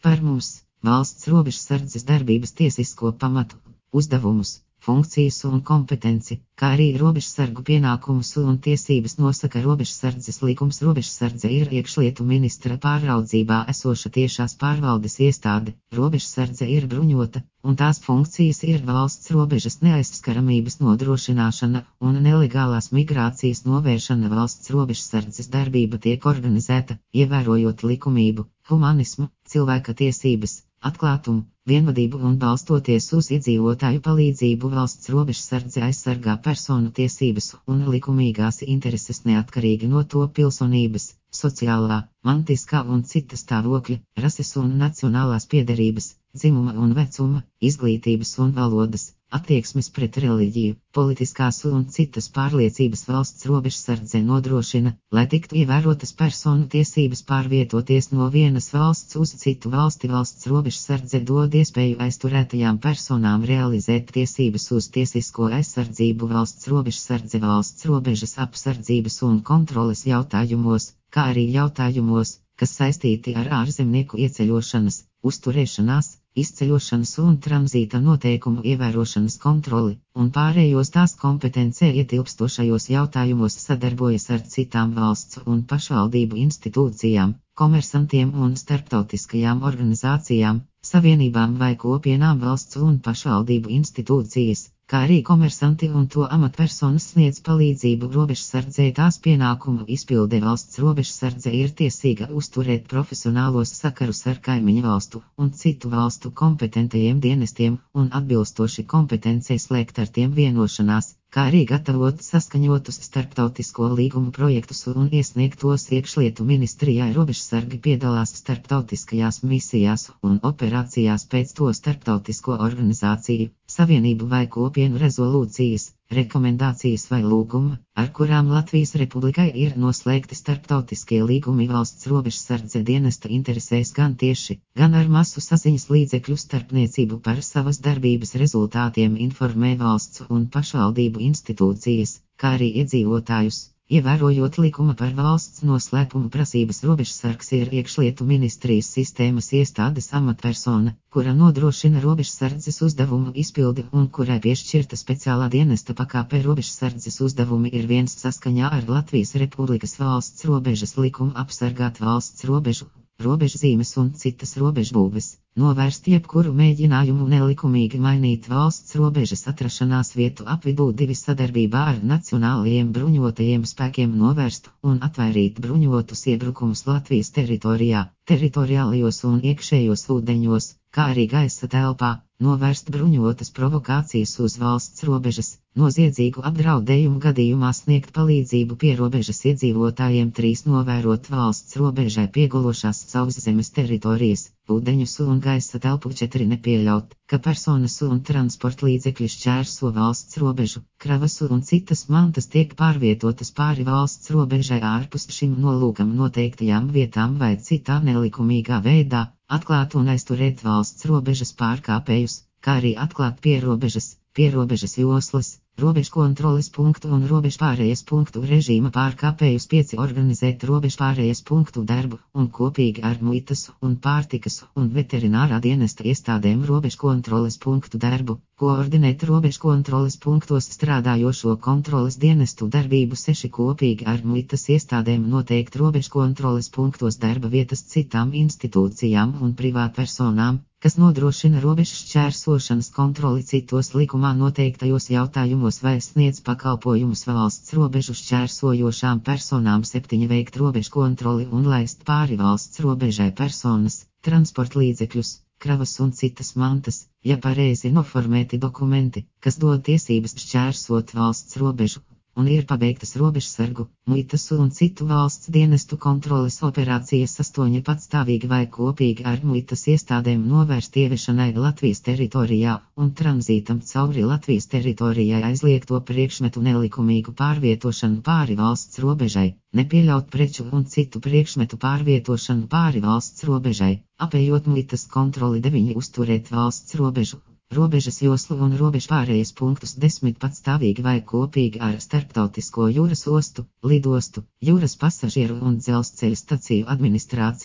Par mums, valsts robežsardzes darbības tiesisko pamatu, uzdevumus, funkcijas un kompetenci, kā arī robežsargu pienākumus un tiesības nosaka robežsardzes likums. Robežsardze ir iekšlietu ministra pāraudzībā esoša tiešās pārvaldes iestāde. Robežsardze ir bruņota, un tās funkcijas ir valsts robežas neaizskaramības nodrošināšana un nelegālās migrācijas novēršana. Valsts robežsardzes darbība tiek organizēta, ievērojot likumību, humanismu, cilvēka tiesības, atklātumu, vienvadību un balstoties uz iedzīvotāju palīdzību. Valsts robežsardze aizsargā personu tiesības un likumīgās intereses neatkarīgi no to pilsonības, sociālā, mantiskā un cita stāvokļa, rases un nacionālās piederības, dzimuma un vecuma, izglītības un valodas, attieksmes pret reliģiju, politiskās un citas pārliecības. Valsts robežsardze nodrošina, lai tiktu ievērotas personu tiesības pārvietoties no vienas valsts uz citu valsti. Valsts robežsardze dod iespēju aizturētajām personām realizēt tiesības uz tiesisko aizsardzību. Valsts robežsardze valsts robežas apsardzības un kontroles jautājumos, kā arī jautājumos, kas saistīti ar ārzemnieku ieceļošanas, uzturēšanās, izceļošanas un tranzīta noteikumu ievērošanas kontroli, un pārējos tās kompetencē ietilpstošajos jautājumos sadarbojas ar citām valsts un pašvaldību institūcijām, komersantiem un starptautiskajām organizācijām, savienībām vai kopienām. Valsts un pašvaldību institūcijas, kā arī komersanti un to amatpersonas sniedz palīdzību robežsardzei tās pienākumu izpilde. Valsts robežsardze ir tiesīga uzturēt profesionālos sakarus ar kaimiņu valstu un citu valstu kompetentajiem dienestiem un atbilstoši kompetencei slēgt ar tiem vienošanās, kā arī gatavot saskaņotus starptautisko līgumu projektus un iesniegt tos iekšlietu ministrijai. Robežsargi piedalās starptautiskajās misijās un operācijās pēc to starptautisko organizāciju, savienību vai kopienu rezolūcijas, rekomendācijas vai lūguma, ar kurām Latvijas Republikai ir noslēgti starptautiskie līgumi. Valsts robežsardze dienesta interesēs gan tieši, gan ar masu saziņas līdzekļu starpniecību par savas darbības rezultātiem informē valsts un pašvaldību institūcijas, kā arī iedzīvotājus. Ievērojot likuma par valsts noslēpumu prasības, robežsargs ir iekšlietu ministrijas sistēmas iestādes amatpersona, kura nodrošina robežsardzes uzdevumu izpildi un kurai piešķirta speciālā dienesta pakāpe. Robežsardzes uzdevumi ir viens saskaņā ar Latvijas Republikas valsts robežas likumu apsargāt valsts robežu, robežzīmes un citas robežbūves, novērst jebkuru mēģinājumu nelikumīgi mainīt valsts robežas atrašanās vietu apvidū. 2. Sadarbībā ar nacionālajiem bruņotajiem spēkiem novērst un atvairīt bruņotus iebrukumus Latvijas teritorijā, teritoriālajos un iekšējos ūdeņos, kā arī gaisa telpā, novērst bruņotas provokācijas uz valsts robežas, noziedzīgu apdraudējumu gadījumā sniegt palīdzību pierobežas iedzīvotājiem. 3. Novērot valsts robežai piegulošās sauszemes teritorijas, ūdeņus un gaisa telpu. 4. Nepieļaut, ka personas un transporta līdzekļi šķērso valsts robežu, kravas un citas mantas tiek pārvietotas pāri valsts robežai ārpus šim nolūkam noteiktajām vietām vai citā nelikumīgā veidā, atklāt un aizturēt valsts robežas pārkāpējus, kā arī atklāt pierobežas joslas, robežkontroles punktu un robežpārējas punktu režīma pārkāpējus. 5. Organizēt robežpārējas punktu darbu un kopīgi ar muitas un pārtikas un veterinārā dienesta iestādēm robežkontroles punktu darbu, koordinēt robežkontroles punktos strādājošo kontroles dienestu darbību. 6. Kopīgi ar muitas iestādēm noteikt robežkontroles punktos darba vietas citām institūcijām un privātpersonām, kas nodrošina robežu šķērsošanas kontroli citos likumā noteiktajos jautājumos vai sniedz pakalpojumus valsts robežu šķērsojošām personām. 7. Veikt robežu kontroli un laist pāri valsts robežai personas, transporta līdzekļus, kravas un citas mantas, ja pareizi noformēti dokumenti, kas dod tiesības šķērsot valsts robežu, un ir pabeigtas robežsargu, muitas un citu valsts dienestu kontroles operācijas. 8. Patstāvīgi vai kopīgi ar muitas iestādēm novērst ieviešanai Latvijas teritorijā un tranzītam cauri Latvijas teritorijai aizliegto priekšmetu nelikumīgu pārvietošanu pāri valsts robežai, nepieļaut preču un citu priekšmetu pārvietošanu pāri valsts robežai, apējot muitas kontroli. 9. Uzturēt valsts robežu, robežas joslu un robežpārējas punktus. 10. Patstāvīgi vai kopīgi ar starptautisko jūras ostu, lidostu, jūras pasažieru un dzelzceļa staciju administrāciju,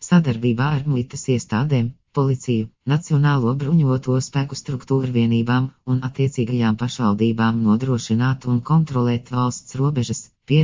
sadarbībā ar muitas iestādēm, policiju, Nacionālo bruņoto spēku struktūru vienībām un attiecīgajām pašvaldībām nodrošināt un kontrolēt valsts robežas,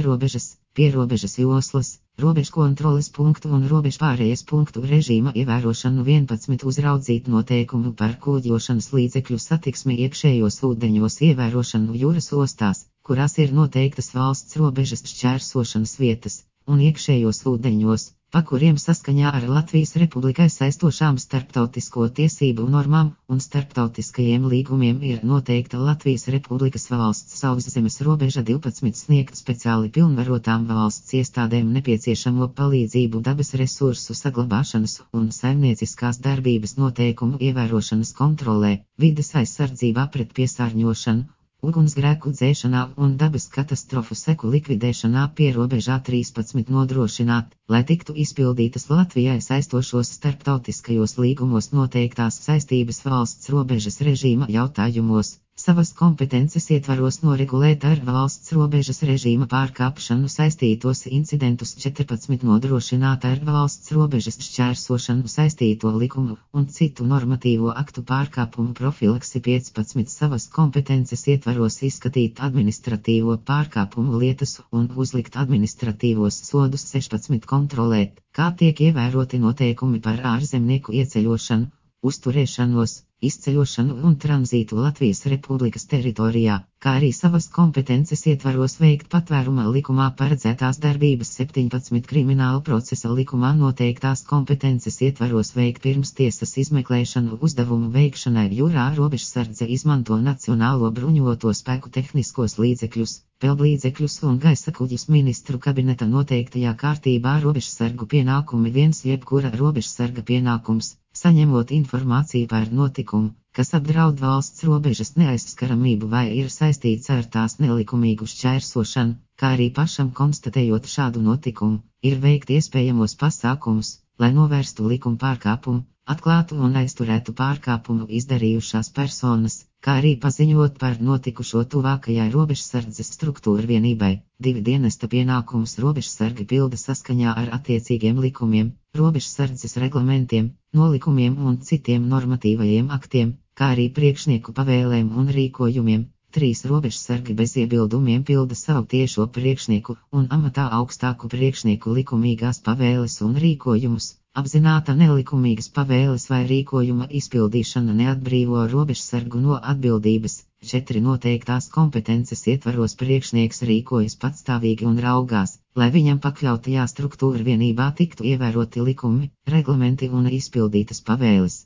pierobežas joslas, robežkontroles punktu un robežpārējas punktu režīma ievērošanu, 11 uzraudzīt noteikumu par kuģošanas līdzekļu satiksmi iekšējos ūdeņos ievērošanu jūras ostās, kurās ir noteiktas valsts robežas šķērsošanas vietas, un iekšējos ūdeņos, pa kuriem saskaņā ar Latvijas Republikai saistošām starptautisko tiesību normām un starptautiskajiem līgumiem ir noteikta Latvijas Republikas valsts sauszemes robeža, 12 sniegt speciāli pilnvarotām valsts iestādēm nepieciešamo palīdzību dabas resursu saglabāšanas un saimnieciskās darbības noteikumu ievērošanas kontrolē, vides aizsardzībā pret piesārņošanu, ugunsgrēku dzēšanā un dabas katastrofu seku likvidēšanā pierobežā, 13 nodrošināt, lai tiktu izpildītas Latvijai saistošos starptautiskajos līgumos noteiktās saistības valsts robežas režīma jautājumos, savas kompetences ietvaros noregulēt ar valsts robežas režīma pārkāpšanu saistītos incidentus, 14 nodrošināt ar valsts robežas šķērsošanu saistīto likumu un citu normatīvo aktu pārkāpumu profilaksi, 15 savas kompetences ietvaros izskatīt administratīvo pārkāpumu lietas un uzlikt administratīvos sodus, 16 kontrolēt, kā tiek ievēroti noteikumi par ārzemnieku ieceļošanu, uzturēšanos, izceļošanu un tranzītu Latvijas Republikas teritorijā, kā arī savas kompetences ietvaros veikt patvēruma likumā paredzētās darbības, 17 krimināla procesa likumā noteiktās kompetences ietvaros veikt pirmstiesas izmeklēšanu uzdevumu veikšanai jūrā. Robežsardze izmanto Nacionālo bruņoto spēku tehniskos līdzekļus, peldlīdzekļus un gaisa kuģus ministru kabineta noteiktajā kārtībā. Robežsargu pienākumi 1. Jebkura robežsarga pienākums, saņemot informāciju par notikumu, kas apdraud valsts robežas neaizskaramību vai ir saistīts ar tās nelikumīgu šķērsošanu, kā arī pašam konstatējot šādu notikumu, ir veikt iespējamos pasākumus, lai novērstu likuma pārkāpumu, atklātu un aizturētu pārkāpumu izdarījušās personas, kā arī paziņot par notikušo tuvākajai robežsardzes struktūra vienībai. 2 dienesta pienākumus robežsargi pilda saskaņā ar attiecīgiem likumiem, robežsardzes reglamentiem, nolikumiem un citiem normatīvajiem aktiem, kā arī priekšnieku pavēlēm un rīkojumiem. 3 robežsargi bez iebildumiem pilda savu tiešo priekšnieku un amatā augstāku priekšnieku likumīgās pavēles un rīkojumus. Apzināta nelikumīgas pavēles vai rīkojuma izpildīšana neatbrīvo robežsargu no atbildības. 4 noteiktās kompetences ietvaros priekšnieks rīkojas patstāvīgi un raugās, lai viņam pakļautajā struktūra vienībā tiktu ievēroti likumi, reglamenti un izpildītas pavēles.